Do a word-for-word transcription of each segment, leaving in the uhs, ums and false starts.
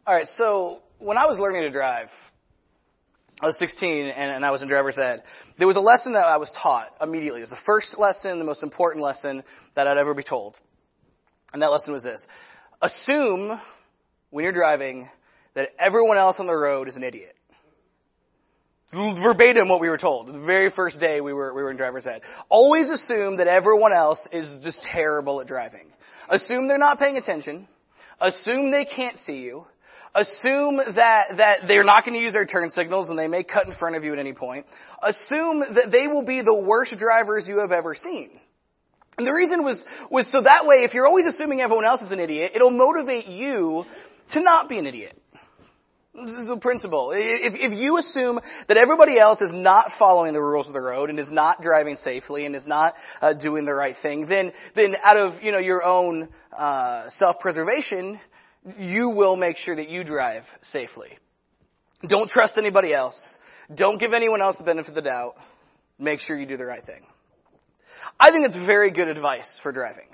All right, so when I was learning to drive, I was sixteen and, and I was in driver's ed. There was a lesson that I was taught immediately. It was the first lesson, the most important lesson that I'd ever be told. And that lesson was this. Assume when you're driving that everyone else on the road is an idiot. Verbatim what we were told. The very first day we were we were in driver's ed. Always assume that everyone else is just terrible at driving. Assume they're not paying attention. Assume they can't see you. Assume that, that they're not going to use their turn signals and they may cut in front of you at any point. Assume that they will be the worst drivers you have ever seen. And the reason was, was so that way, if you're always assuming everyone else is an idiot, it'll motivate you to not be an idiot. This is the principle. If, if you assume that everybody else is not following the rules of the road and is not driving safely and is not uh, doing the right thing, then, then out of, you know, your own uh, self-preservation, you will make sure that you drive safely. Don't trust anybody else. Don't give anyone else the benefit of the doubt. Make sure you do the right thing. I think it's very good advice for driving.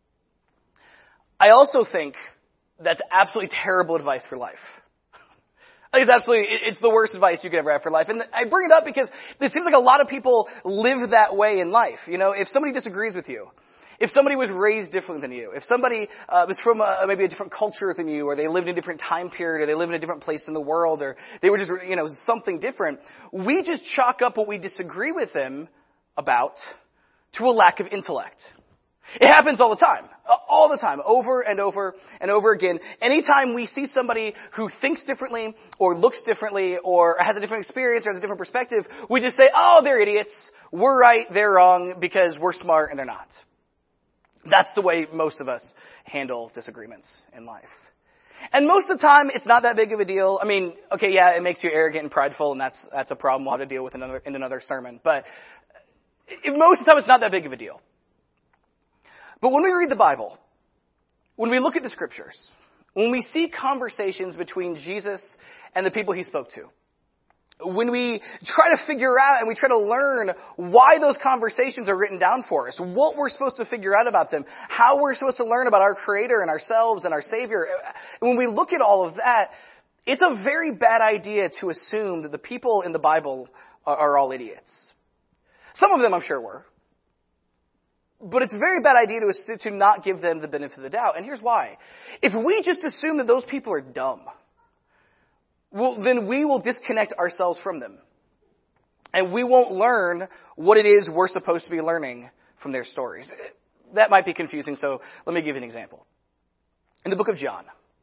I also think that's absolutely terrible advice for life. I think it's absolutely, it's the worst advice you could ever have for life. And I bring it up because it seems like a lot of people live that way in life. You know, if somebody disagrees with you, if somebody was raised differently than you, if somebody uh, was from a, maybe a different culture than you, or they lived in a different time period, or they lived in a different place in the world, or they were just, you know, something different, we just chalk up what we disagree with them about to a lack of intellect. It happens all the time. All the time. Over and over and over again. Anytime we see somebody who thinks differently, or looks differently, or has a different experience, or has a different perspective, we just say, oh, they're idiots. We're right, they're wrong, because we're smart and they're not. That's the way most of us handle disagreements in life. And most of the time, it's not that big of a deal. I mean, okay, yeah, it makes you arrogant and prideful, and that's that's a problem we'll have to deal with in another, in another sermon. But it, most of the time, it's not that big of a deal. But when we read the Bible, when we look at the Scriptures, when we see conversations between Jesus and the people he spoke to, when we try to figure out and we try to learn why those conversations are written down for us, what we're supposed to figure out about them, how we're supposed to learn about our Creator and ourselves and our Savior, when we look at all of that, it's a very bad idea to assume that the people in the Bible are, are all idiots. Some of them I'm sure were. But it's a very bad idea to assume, to not give them the benefit of the doubt. And here's why. If we just assume that those people are dumb, well, then we will disconnect ourselves from them. And we won't learn what it is we're supposed to be learning from their stories. That might be confusing, so let me give you an example. In the book of John,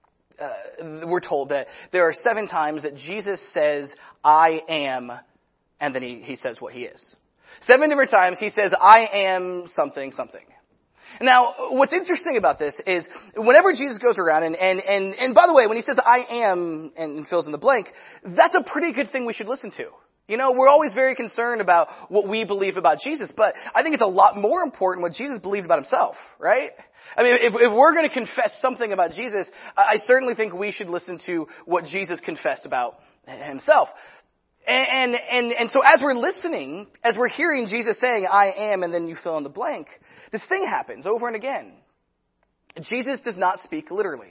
uh, we're told that there are seven times that Jesus says, I am, and then he, he says what he is. Seven different times he says, I am something, something. Now, what's interesting about this is whenever Jesus goes around, and, and, and, and by the way, when he says I am and fills in the blank, that's a pretty good thing we should listen to. You know, we're always very concerned about what we believe about Jesus, but I think it's a lot more important what Jesus believed about himself, right? I mean, if, if we're going to confess something about Jesus, I certainly think we should listen to what Jesus confessed about himself. And, and, and, and so as we're listening, as we're hearing Jesus saying, I am, and then you fill in the blank, this thing happens over and again. Jesus does not speak literally.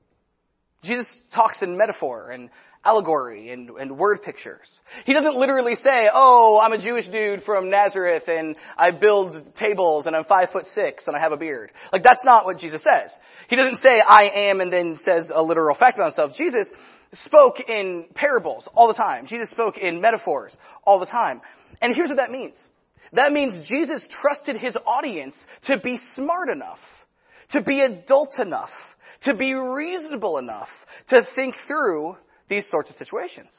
Jesus talks in metaphor and allegory and, and word pictures. He doesn't literally say, oh, I'm a Jewish dude from Nazareth and I build tables and I'm five foot six and I have a beard. Like, that's not what Jesus says. He doesn't say, I am, and then says a literal fact about himself. Jesus spoke in parables all the time. Jesus spoke in metaphors all the time. And here's what that means. That means Jesus trusted his audience to be smart enough, to be adult enough, to be reasonable enough to think through these sorts of situations.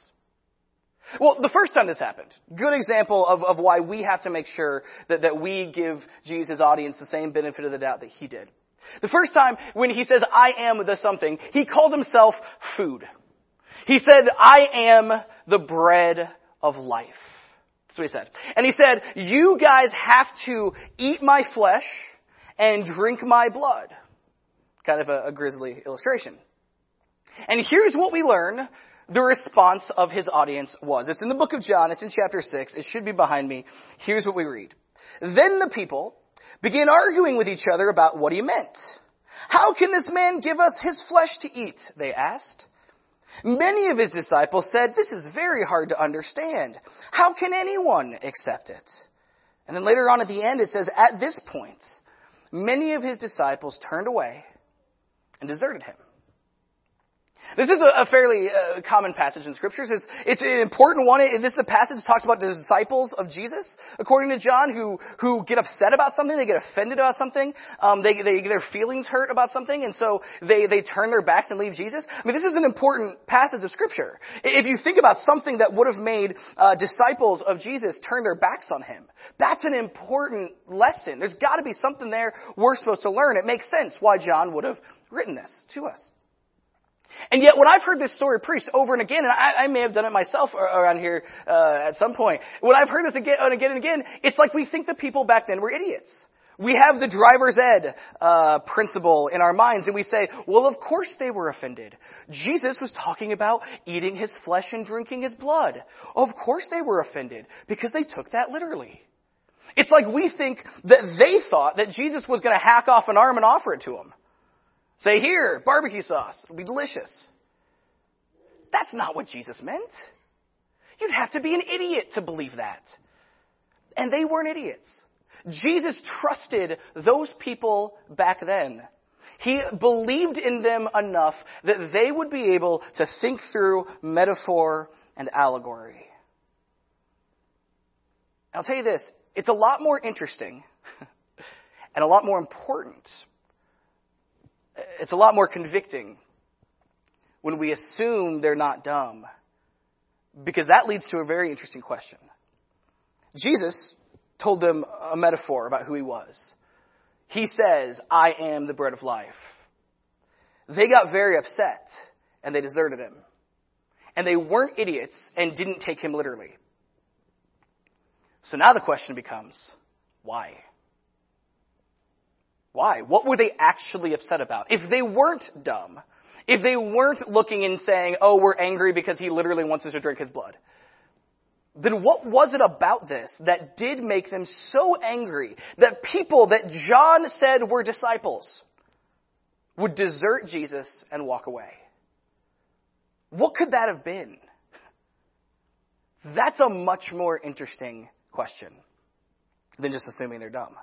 Well, the first time this happened, good example of, of why we have to make sure that, that we give Jesus' audience the same benefit of the doubt that he did. The first time when he says, I am the something, he called himself food. He said, I am the bread of life. That's what he said. And he said, you guys have to eat my flesh and drink my blood. Kind of a, a grisly illustration. And here's what we learn the response of his audience was. It's in the book of John. It's in chapter six. It should be behind me. Here's what we read. Then the people began arguing with each other about what he meant. How can this man give us his flesh to eat? They asked. Many of his disciples said, "This is very hard to understand. How can anyone accept it?" And then later on at the end it says, "At this point, many of his disciples turned away and deserted him." This is a, a fairly uh, common passage in Scriptures. It's, it's an important one. It, this is a passage that talks about the disciples of Jesus, according to John, who who get upset about something, they get offended about something, um, they they get their feelings hurt about something, and so they they turn their backs and leave Jesus. I mean, this is an important passage of Scripture. If you think about something that would have made uh, disciples of Jesus turn their backs on him, that's an important lesson. There's got to be something there we're supposed to learn. It makes sense why John would have written this to us. And yet when I've heard this story preached over and again, and I, I may have done it myself around here uh, at some point, when I've heard this again and again and again, it's like we think the people back then were idiots. We have the driver's ed uh, principle in our minds, and we say, well, of course they were offended. Jesus was talking about eating his flesh and drinking his blood. Of course they were offended, because they took that literally. It's like we think that they thought that Jesus was going to hack off an arm and offer it to them. Say, "Here, barbecue sauce. It'll be delicious." That's not what Jesus meant. You'd have to be an idiot to believe that. And they weren't idiots. Jesus trusted those people back then. He believed in them enough that they would be able to think through metaphor and allegory. I'll tell you this, it's a lot more interesting and a lot more important. It's a lot more convicting when we assume they're not dumb, because that leads to a very interesting question. Jesus told them a metaphor about who he was. He says, "I am the bread of life." They got very upset and they deserted him. And they weren't idiots and didn't take him literally. So now the question becomes, why? Why? What were they actually upset about? If they weren't dumb, if they weren't looking and saying, "Oh, we're angry because he literally wants us to drink his blood," then what was it about this that did make them so angry that people that John said were disciples would desert Jesus and walk away? What could that have been? That's a much more interesting question than just assuming they're dumb.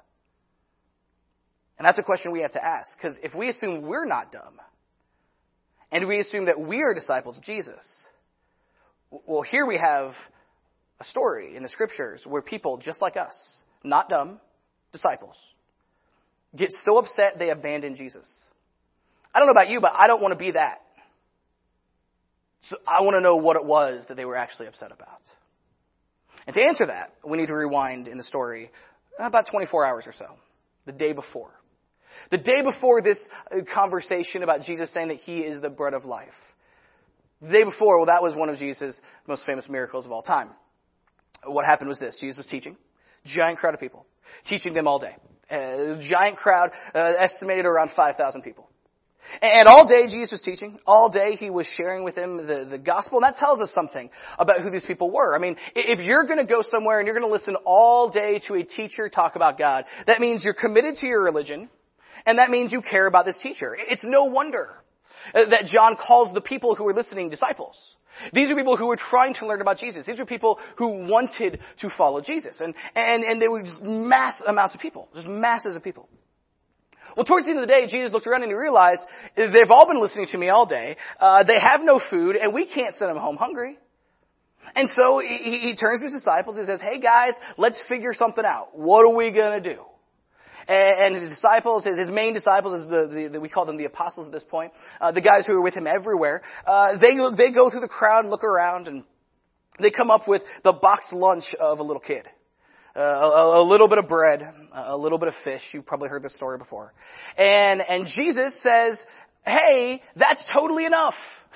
And that's a question we have to ask, because if we assume we're not dumb, and we assume that we are disciples of Jesus, well, here we have a story in the Scriptures where people just like us, not dumb, disciples, get so upset they abandon Jesus. I don't know about you, but I don't want to be that. So I want to know what it was that they were actually upset about. And to answer that, we need to rewind in the story about twenty-four hours or so, the day before. The day before this conversation about Jesus saying that he is the bread of life. The day before, well, that was one of Jesus' most famous miracles of all time. What happened was this. Jesus was teaching. Giant crowd of people. Teaching them all day. A giant crowd, uh, estimated around five thousand people. And all day Jesus was teaching. All day he was sharing with them the, the gospel. And that tells us something about who these people were. I mean, if you're going to go somewhere and you're going to listen all day to a teacher talk about God, that means you're committed to your religion. And that means you care about this teacher. It's no wonder that John calls the people who were listening disciples. These are people who were trying to learn about Jesus. These are people who wanted to follow Jesus. And, and, and there were just mass amounts of people. Just masses of people. Well, towards the end of the day, Jesus looked around and he realized they've all been listening to me all day. Uh, they have no food, and we can't send them home hungry. And so he, he turns to his disciples and says, "Hey guys, let's figure something out. What are we going to do?" And his disciples, his, his main disciples, is the, the, the we call them the apostles at this point, uh, the guys who are with him everywhere. Uh, they they go through the crowd and look around, and they come up with the boxed lunch of a little kid. Uh, a, a little bit of bread, a little bit of fish. You've probably heard this story before. And and Jesus says, "Hey, that's totally enough."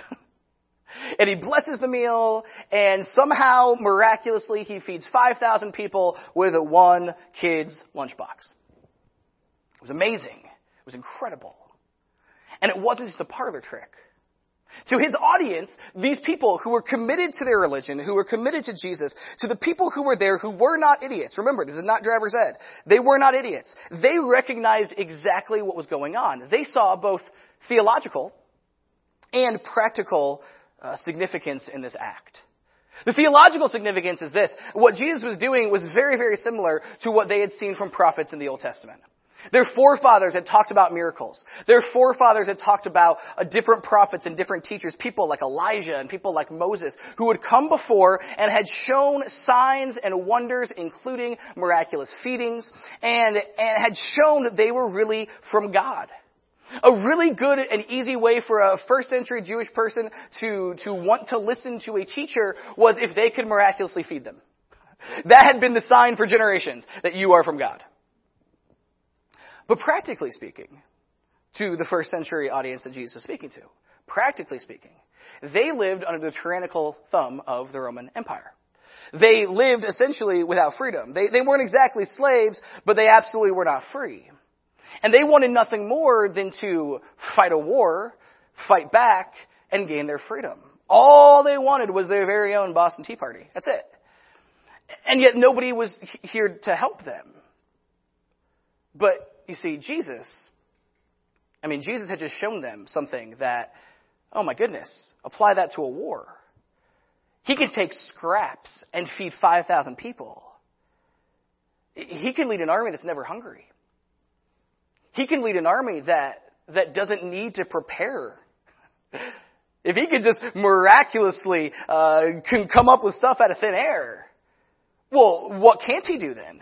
And he blesses the meal, and somehow, miraculously, he feeds five thousand people with a one kid's lunchbox. It was amazing. It was incredible. And it wasn't just a parlor trick. To his audience, these people who were committed to their religion, who were committed to Jesus, to the people who were there who were not idiots. Remember, this is not driver's ed. They were not idiots. They recognized exactly what was going on. They saw both theological and practical uh, significance in this act. The theological significance is this. What Jesus was doing was very, very similar to what they had seen from prophets in the Old Testament. Their forefathers had talked about miracles. Their forefathers had talked about uh, different prophets and different teachers, people like Elijah and people like Moses, who would come before and had shown signs and wonders, including miraculous feedings, and, and had shown that they were really from God. A really good and easy way for a first century Jewish person to, to want to listen to a teacher was if they could miraculously feed them. That had been the sign for generations that you are from God. But practically speaking, to the first century audience that Jesus was speaking to, practically speaking, they lived under the tyrannical thumb of the Roman Empire. They lived essentially without freedom. They, they weren't exactly slaves, but they absolutely were not free. And they wanted nothing more than to fight a war, fight back, and gain their freedom. All they wanted was their very own Boston Tea Party. That's it. And yet nobody was here to help them. But you see, Jesus, I mean, Jesus had just shown them something that, oh my goodness, apply that to a war. He can take scraps and feed five thousand people. He can lead an army that's never hungry. He can lead an army that, that doesn't need to prepare. If he could just miraculously uh, can come up with stuff out of thin air, well, what can't he do then?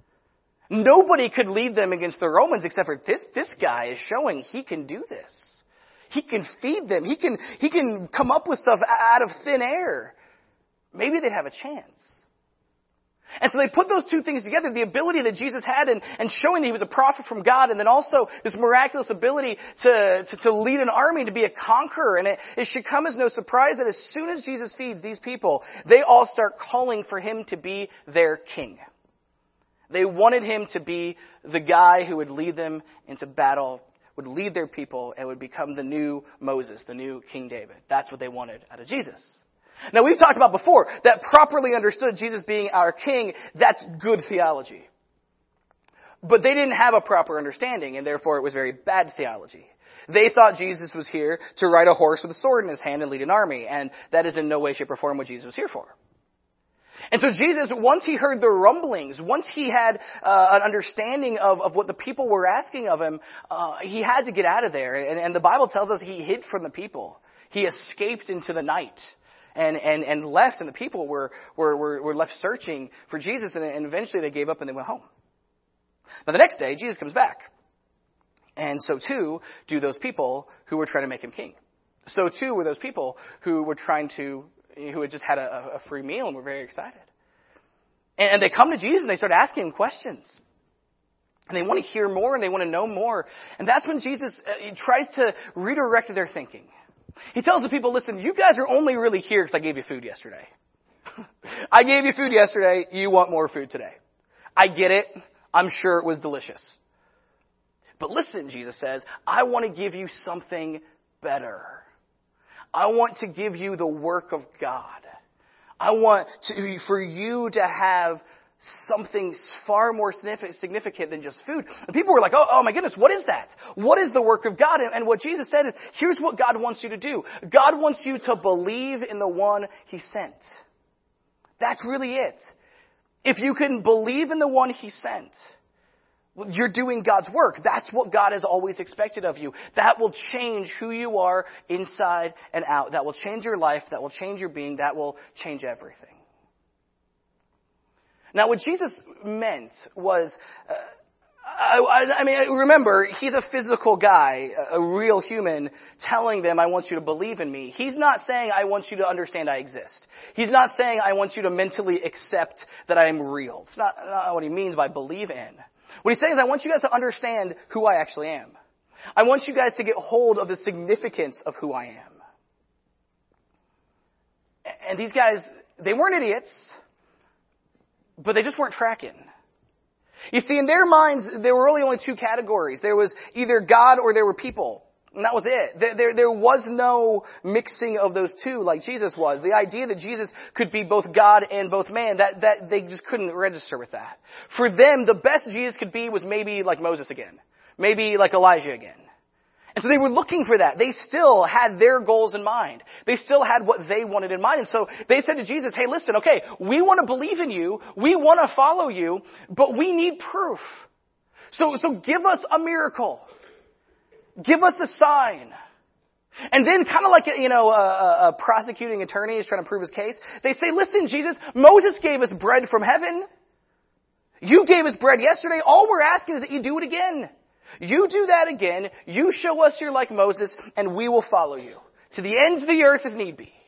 Nobody could lead them against the Romans except for this, this guy is showing he can do this. He can feed them. He can, he can come up with stuff out of thin air. Maybe they'd have a chance. And so they put those two things together, the ability that Jesus had and, and showing that he was a prophet from God, and then also this miraculous ability to, to, to lead an army, to be a conqueror. And it, it should come as no surprise that as soon as Jesus feeds these people, they all start calling for him to be their king. They wanted him to be the guy who would lead them into battle, would lead their people, and would become the new Moses, the new King David. That's what they wanted out of Jesus. Now, we've talked about before that properly understood Jesus being our king, that's good theology. But they didn't have a proper understanding, and therefore it was very bad theology. They thought Jesus was here to ride a horse with a sword in his hand and lead an army, and that is in no way, shape, or form what Jesus was here for. And so Jesus, once he heard the rumblings, once he had uh, an understanding of, of what the people were asking of him, uh, he had to get out of there. And, and the Bible tells us he hid from the people. He escaped into the night and, and, and left, and the people were, were, were, were left searching for Jesus, and, and eventually they gave up and they went home. Now the next day, Jesus comes back. And so too do those people who were trying to make him king. So too were those people who were trying to who had just had a, a free meal and were very excited. And, and they come to Jesus and they start asking him questions. And they want to hear more and they want to know more. And that's when Jesus uh, he tries to redirect their thinking. He tells the people, listen, you guys are only really here because I gave you food yesterday. I gave you food yesterday. You want more food today. I get it. I'm sure it was delicious. But listen, Jesus says, I want to give you something better. I want to give you the work of God. I want to, for you to have something far more significant than just food. And people were like, oh, oh my goodness, what is that? What is the work of God? And, and what Jesus said is, here's what God wants you to do. God wants you to believe in the one he sent. That's really it. If you can believe in the one he sent, you're doing God's work. That's what God has always expected of you. That will change who you are inside and out. That will change your life. That will change your being. That will change everything. Now, what Jesus meant was, uh, I, I mean, remember, he's a physical guy, a real human, telling them, I want you to believe in me. He's not saying, I want you to understand I exist. He's not saying, I want you to mentally accept that I am real. It's not, not what he means by believe in. What he's saying is, I want you guys to understand who I actually am. I want you guys to get hold of the significance of who I am. And these guys, they weren't idiots, but they just weren't tracking. You see, in their minds, there were really only two categories. There was either God or there were people. And that was it. There, there, there was no mixing of those two like Jesus was. The idea that Jesus could be both God and both man, that, that they just couldn't register with that. For them, the best Jesus could be was maybe like Moses again. Maybe like Elijah again. And so they were looking for that. They still had their goals in mind. They still had what they wanted in mind. And so they said to Jesus, hey, listen, okay, we want to believe in you. We want to follow you, but we need proof. So, so give us a miracle. Give us a sign. And then kind of like, you know, a, a prosecuting attorney is trying to prove his case. They say, listen, Jesus, Moses gave us bread from heaven. You gave us bread yesterday. All we're asking is that you do it again. You do that again. You show us you're like Moses, and we will follow you to the ends of the earth if need be.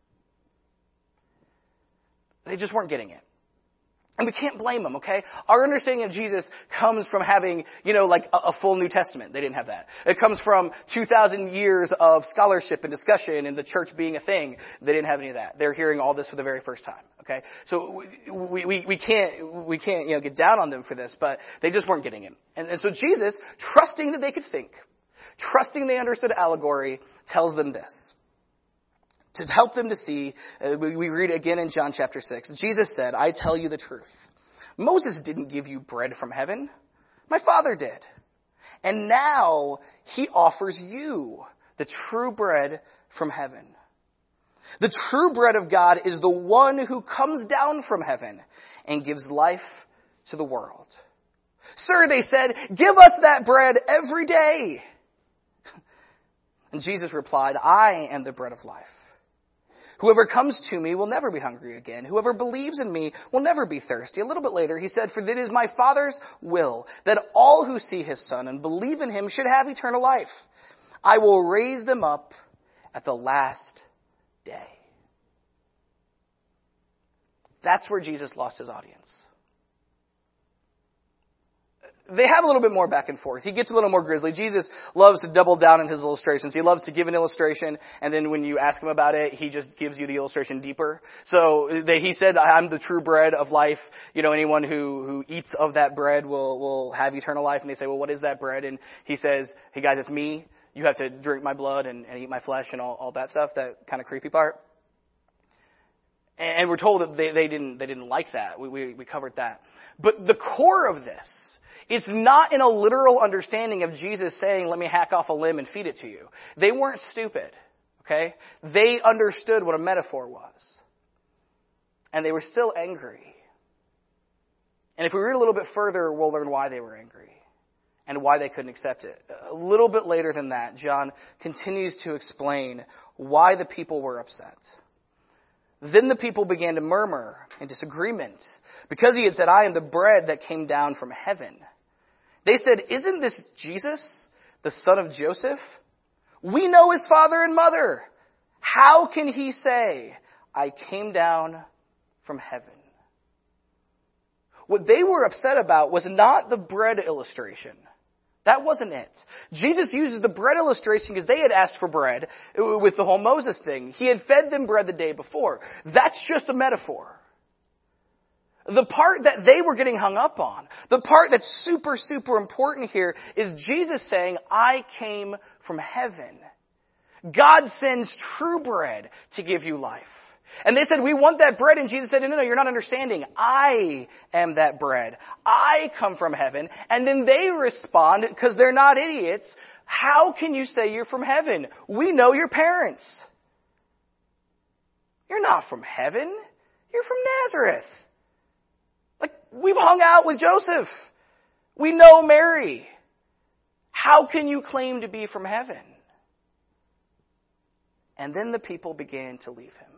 They just weren't getting it. And we can't blame them, okay? Our understanding of Jesus comes from having, you know, like a, a full New Testament. They didn't have that. It comes from two thousand years of scholarship and discussion and the church being a thing. They didn't have any of that. They're hearing all this for the very first time, okay? So we, we, we can't, we can't, you know, get down on them for this, but they just weren't getting it. And, and so Jesus, trusting that they could think, trusting they understood allegory, tells them this. To help them to see, uh, we, we read again in John chapter six. Jesus said, I tell you the truth. Moses didn't give you bread from heaven. My Father did. And now he offers you the true bread from heaven. The true bread of God is the one who comes down from heaven and gives life to the world. Sir, they said, give us that bread every day. And Jesus replied, I am the bread of life. Whoever comes to me will never be hungry again. Whoever believes in me will never be thirsty. A little bit later, he said, for it is my Father's will that all who see his Son and believe in him should have eternal life. I will raise them up at the last day. That's where Jesus lost his audience. They have a little bit more back and forth. He gets a little more grisly. Jesus loves to double down in his illustrations. He loves to give an illustration, and then when you ask him about it, he just gives you the illustration deeper. So they, he said, I'm the true bread of life. You know, anyone who, who eats of that bread will, will have eternal life. And they say, well, what is that bread? And he says, hey guys, it's me. You have to drink my blood and, and eat my flesh and all, all that stuff, that kind of creepy part. And we're told that they, they didn't, they didn't like that. We, we, we covered that. But the core of this, it's not in a literal understanding of Jesus saying, let me hack off a limb and feed it to you. They weren't stupid, okay? They understood what a metaphor was. And they were still angry. And if we read a little bit further, we'll learn why they were angry and why they couldn't accept it. A little bit later than that, John continues to explain why the people were upset. Then the people began to murmur in disagreement because he had said, I am the bread that came down from heaven. They said, isn't this Jesus, the son of Joseph? We know his father and mother. How can he say, I came down from heaven? What they were upset about was not the bread illustration. That wasn't it. Jesus uses the bread illustration because they had asked for bread with the whole Moses thing. He had fed them bread the day before. That's just a metaphor. The part that they were getting hung up on, the part that's super, super important here is Jesus saying, I came from heaven. God sends true bread to give you life. And they said, we want that bread. And Jesus said, no, no, no, you're not understanding. I am that bread. I come from heaven. And then they respond, because they're not idiots, how can you say you're from heaven? We know your parents. You're not from heaven. You're from Nazareth. Like, we've hung out with Joseph. We know Mary. How can you claim to be from heaven? And then the people began to leave him.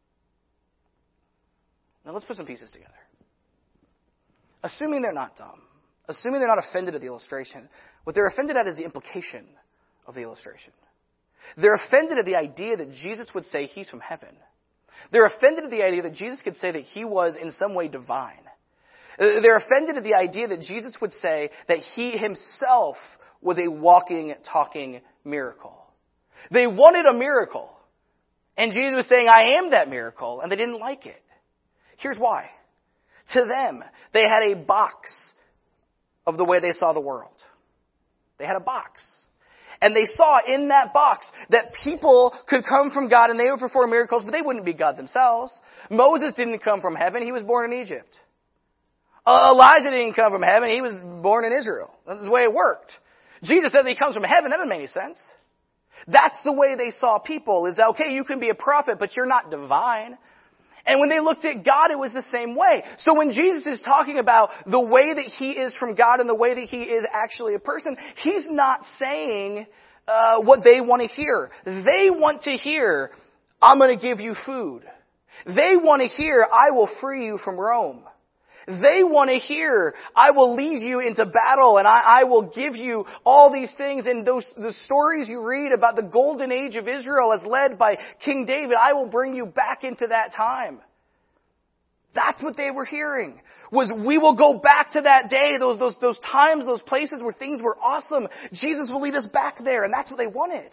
Now let's put some pieces together. Assuming they're not dumb, assuming they're not offended at the illustration, what they're offended at is the implication of the illustration. They're offended at the idea that Jesus would say he's from heaven. They're offended at the idea that Jesus could say that he was in some way divine. They're offended at the idea that Jesus would say that he himself was a walking, talking miracle. They wanted a miracle. And Jesus was saying, I am that miracle. And they didn't like it. Here's why. To them, they had a box of the way they saw the world. They had a box. And they saw in that box that people could come from God and they would perform miracles, but they wouldn't be God themselves. Moses didn't come from heaven. He was born in Egypt. Uh, Elijah didn't come from heaven. He was born in Israel. That's the way it worked. Jesus says he comes from heaven. That doesn't make any sense. That's the way they saw people, is that, okay, you can be a prophet, but you're not divine. And when they looked at God, it was the same way. So when Jesus is talking about the way that he is from God and the way that he is actually a person, he's not saying uh, what they want to hear. They want to hear, I'm going to give you food. They want to hear, I will free you from Rome. They want to hear, I will lead you into battle and I, I will give you all these things. And those, the stories you read about the golden age of Israel as led by King David, I will bring you back into that time. That's what they were hearing. Was we will go back to that day, those, those, those times, those places where things were awesome. Jesus will lead us back there. And that's what they wanted.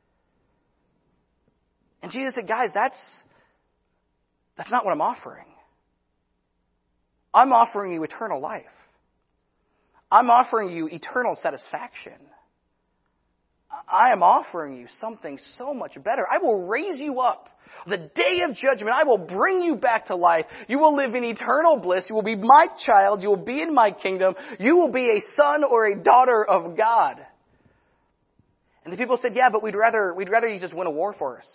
And Jesus said, guys, that's, that's not what I'm offering. I'm offering you eternal life. I'm offering you eternal satisfaction. I am offering you something so much better. I will raise you up. The day of judgment, I will bring you back to life. You will live in eternal bliss. You will be my child. You will be in my kingdom. You will be a son or a daughter of God. And the people said, yeah, but we'd rather, we'd rather you just win a war for us.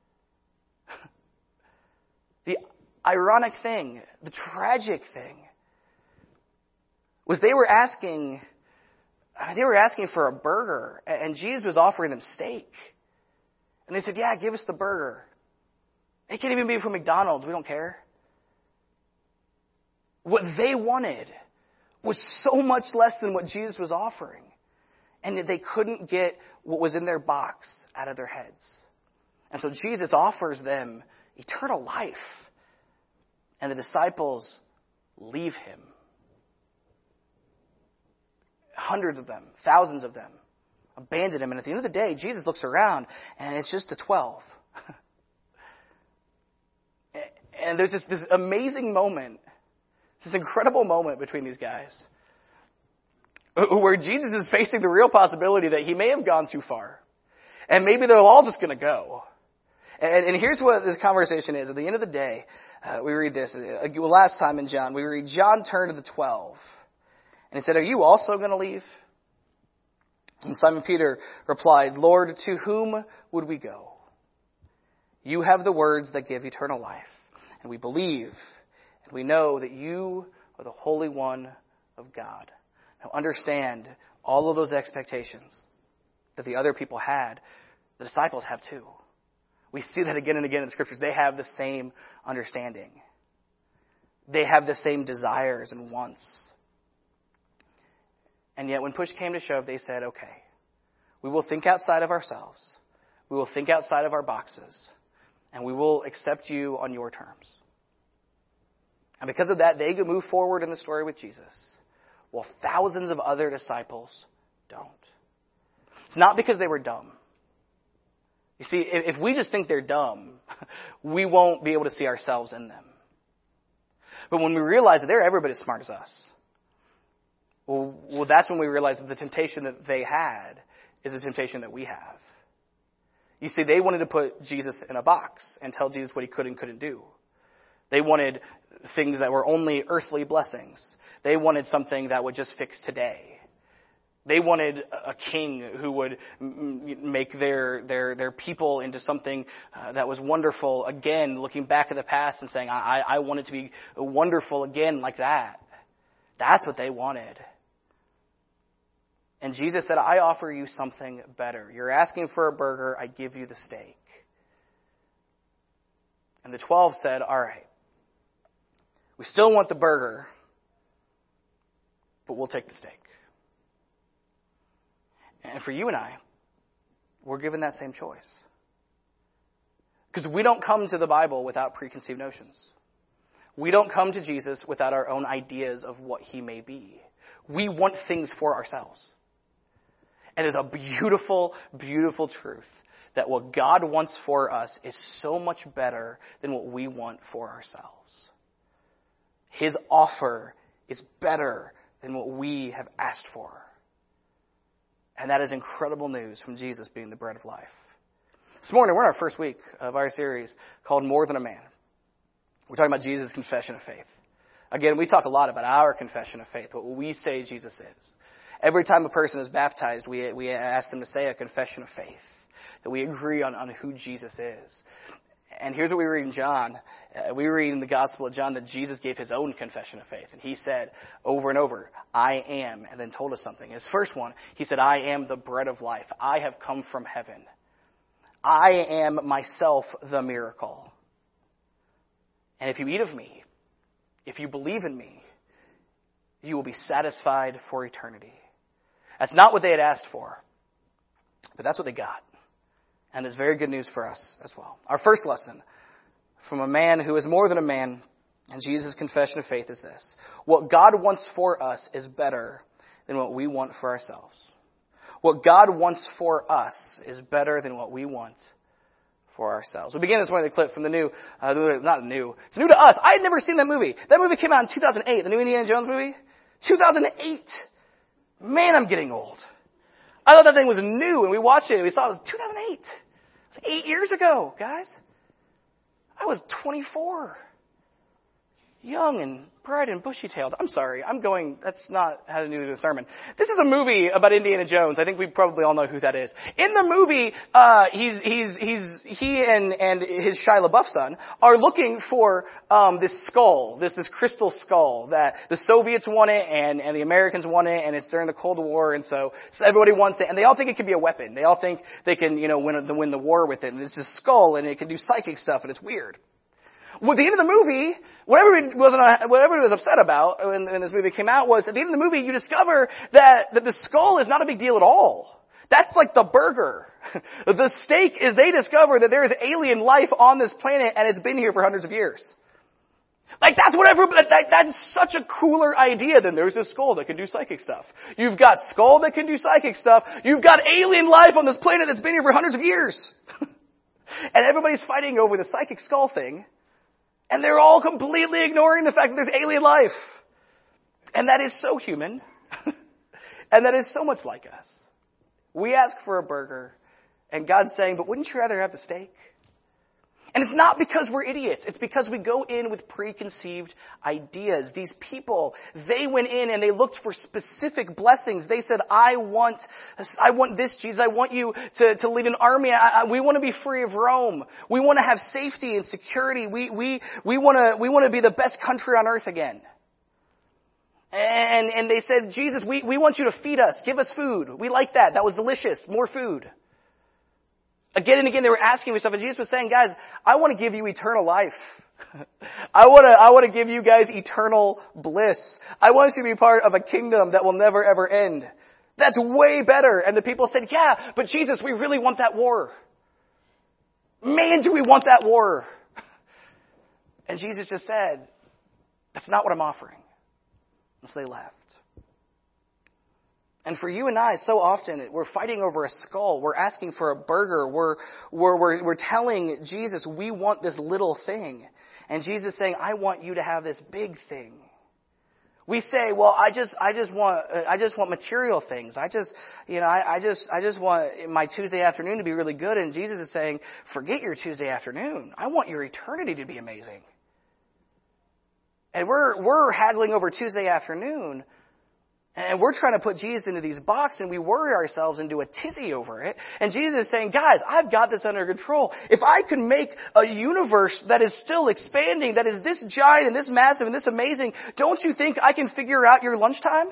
The ironic thing, the tragic thing, was they were asking, I mean, they were asking for a burger, and Jesus was offering them steak. And they said, yeah, give us the burger. It can't even be from McDonald's. We don't care. What they wanted was so much less than what Jesus was offering. And they couldn't get what was in their box out of their heads. And so Jesus offers them eternal life. And the disciples leave him. Hundreds of them, thousands of them, abandon him. And at the end of the day, Jesus looks around, and it's just the twelve. And there's this, this amazing moment, this incredible moment between these guys, where Jesus is facing the real possibility that he may have gone too far. And maybe they're all just going to go. And, and here's what this conversation is. At the end of the day, uh, we read this. Uh, last time in John, we read, John turned to the twelve. And he said, are you also going to leave? And Simon Peter replied, Lord, to whom would we go? You have the words that give eternal life. And we believe, and we know that you are the Holy One of God. Now understand all of those expectations that the other people had, the disciples have too. We see that again and again in the scriptures. They have the same understanding. They have the same desires and wants. And yet when push came to shove, they said, okay, we will think outside of ourselves. We will think outside of our boxes. And we will accept you on your terms. And because of that, they could move forward in the story with Jesus, while thousands of other disciples don't. It's not because they were dumb. You see, if we just think they're dumb, we won't be able to see ourselves in them. But when we realize that they're every bit as smart as us, well, well, that's when we realize that the temptation that they had is the temptation that we have. You see, they wanted to put Jesus in a box and tell Jesus what he could and couldn't do. They wanted things that were only earthly blessings. They wanted something that would just fix today. They wanted a king who would make their their their people into something uh, that was wonderful again, looking back at the past and saying, I, I want it to be wonderful again like that. That's what they wanted. And Jesus said, I offer you something better. You're asking for a burger, I give you the steak. And the twelve said, all right, we still want the burger, but we'll take the steak. And for you and I, we're given that same choice. Because we don't come to the Bible without preconceived notions. We don't come to Jesus without our own ideas of what he may be. We want things for ourselves. And there's a beautiful, beautiful truth that what God wants for us is so much better than what we want for ourselves. His offer is better than what we have asked for. And that is incredible news from Jesus being the bread of life. This morning, we're in our first week of our series called More Than a Man. We're talking about Jesus' confession of faith. Again, we talk a lot about our confession of faith, what we say Jesus is. every time a person is baptized, we we ask them to say a confession of faith, that we agree on, on who Jesus is. And here's what we read in John. Uh, we read in the Gospel of John that Jesus gave his own confession of faith. And he said over and over, I am, and then told us something. His first one, he said, I am the bread of life. I have come from heaven. I am myself the miracle. And if you eat of me, if you believe in me, you will be satisfied for eternity. That's not what they had asked for, but that's what they got. And it's very good news for us as well. Our first lesson from a man who is more than a man, and Jesus' confession of faith is this. What God wants for us is better than what we want for ourselves. What God wants for us is better than what we want for ourselves. We begin this morning with a clip from the new, uh, not new, it's new to us. I had never seen that movie. That movie came out in two thousand eight, the new Indiana Jones movie. two thousand eight. Man, I'm getting old. I thought that thing was new, and we watched it, and we saw it was two thousand eight. It was eight years ago, guys. I was twenty-four. Young and bright and bushy-tailed. I'm sorry, I'm going, that's not how to do the sermon. This is a movie about Indiana Jones. I think we probably all know who that is. In the movie, uh, he's, he's, he's, he and, and his Shia LaBeouf son are looking for, um, this skull, this, this crystal skull that the Soviets want it and, and the Americans want it, and it's during the Cold War, and so, so everybody wants it, and they all think it could be a weapon. They all think they can, you know, win, win the war with it, and it's this skull, and it can do psychic stuff, and it's weird. Well, at the end of the movie, what everybody wasn't, what everybody was upset about when, when this movie came out was at the end of the movie, you discover that, that the skull is not a big deal at all. That's like the burger. The steak is they discover that there is alien life on this planet and it's been here for hundreds of years. Like that's what everybody, that, that's such a cooler idea than there's a skull that can do psychic stuff. You've got skull that can do psychic stuff. You've got alien life on this planet that's been here for hundreds of years. And everybody's fighting over the psychic skull thing. And they're all completely ignoring the fact that there's alien life. And that is so human. And that is so much like us. We ask for a burger, and God's saying, but wouldn't you rather have the steak? And it's not because we're idiots. It's because we go in with preconceived ideas. These people, they went in and they looked for specific blessings. They said, I want, I want this, Jesus. I want you to, to lead an army. I, I, we want to be free of Rome. We want to have safety and security. We, we, we want to, we want to be the best country on earth again. And, and they said, Jesus, we, we want you to feed us. Give us food. We like that. That was delicious. More food. Again and again, they were asking me stuff, and Jesus was saying, guys, I want to give you eternal life. I want to, I want to give you guys eternal bliss. I want you to be part of a kingdom that will never ever end. That's way better. And the people said, yeah, but Jesus, we really want that war. Man, do we want that war. And Jesus just said, that's not what I'm offering. And so they left. And for you and I, so often, we're fighting over a skull. We're asking for a burger. We're, we're, we're, we're telling Jesus, we want this little thing. And Jesus is saying, I want you to have this big thing. We say, well, I just, I just want, I just want material things. I just, you know, I, I just, I just want my Tuesday afternoon to be really good. And Jesus is saying, forget your Tuesday afternoon. I want your eternity to be amazing. And we're, we're haggling over Tuesday afternoon. And we're trying to put Jesus into these boxes, and we worry ourselves into a tizzy over it. And Jesus is saying, guys, I've got this under control. If I could make a universe that is still expanding, that is this giant and this massive and this amazing, don't you think I can figure out your lunchtime?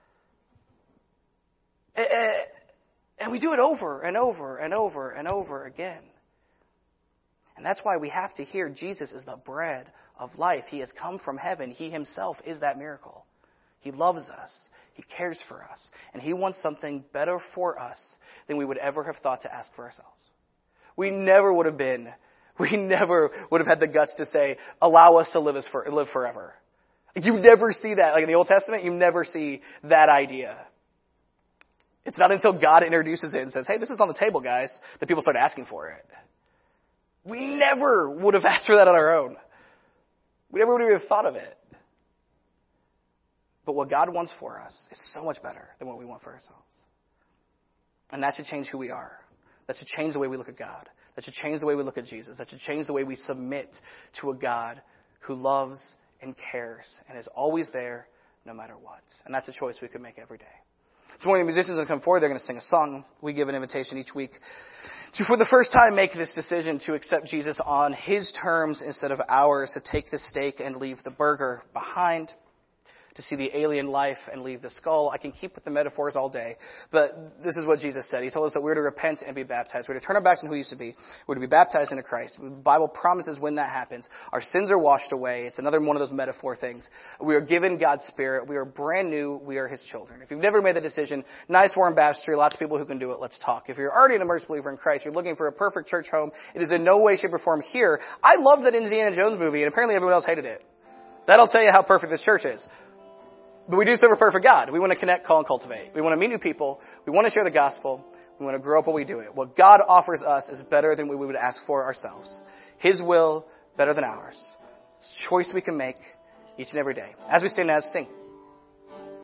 And we do it over and over and over and over again. And that's why we have to hear Jesus is the bread of life. He has come from heaven. He himself is that miracle. He loves us. He cares for us. And he wants something better for us than we would ever have thought to ask for ourselves. We never would have been, we never would have had the guts to say, allow us to live, as for, live forever. You never see that. Like in the Old Testament, you never see that idea. It's not until God introduces it and says, hey, this is on the table, guys, that people start asking for it. We never would have asked for that on our own. We never would have even thought of it. But what God wants for us is so much better than what we want for ourselves. And that should change who we are. That should change the way we look at God. That should change the way we look at Jesus. That should change the way we submit to a God who loves and cares and is always there no matter what. And that's a choice we can make every day. This morning, the musicians are going to come forward. They're going to sing a song. We give an invitation each week to, for the first time, make this decision to accept Jesus on his terms instead of ours, to take the steak and leave the burger behind, to see the alien life and leave the skull. I can keep with the metaphors all day, but this is what Jesus said. He told us that we're to repent and be baptized. We're to turn our backs on who we used to be. We're to be baptized into Christ. The Bible promises when that happens, our sins are washed away. It's another one of those metaphor things. We are given God's Spirit. We are brand new. We are his children. If you've never made the decision, nice warm baptistry, lots of people who can do it. Let's talk. If you're already an immersed believer in Christ, you're looking for a perfect church home, it is in no way, shape, or form here. I love that Indiana Jones movie, and apparently everyone else hated it. That'll tell you how perfect this church is. But we do serve a perfect God. We want to connect, call, and cultivate. We want to meet new people. We want to share the gospel. We want to grow up while we do it. What God offers us is better than we would ask for ourselves. His will, better than ours. It's a choice we can make each and every day. As we stand and as we sing.